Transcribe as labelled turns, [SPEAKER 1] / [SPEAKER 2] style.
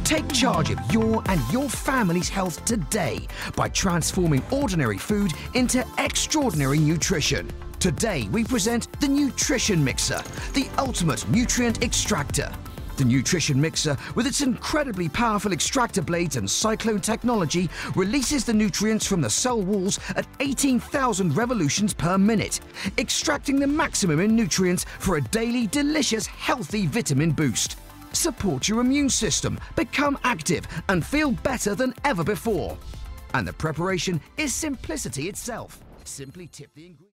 [SPEAKER 1] Take charge of your and your family's health today by transforming ordinary food into extraordinary nutrition. Today we present the Nutrition Mixer, the ultimate nutrient extractor. The Nutrition Mixer, with its incredibly powerful extractor blades and cyclone technology, releases the nutrients from the cell walls at 18,000 revolutions per minute, extracting the maximum in nutrients for a daily, delicious, healthy vitamin boost. Support your immune system, become active, and feel better than ever before. And the preparation is simplicity itself. Simply tip the ingredients.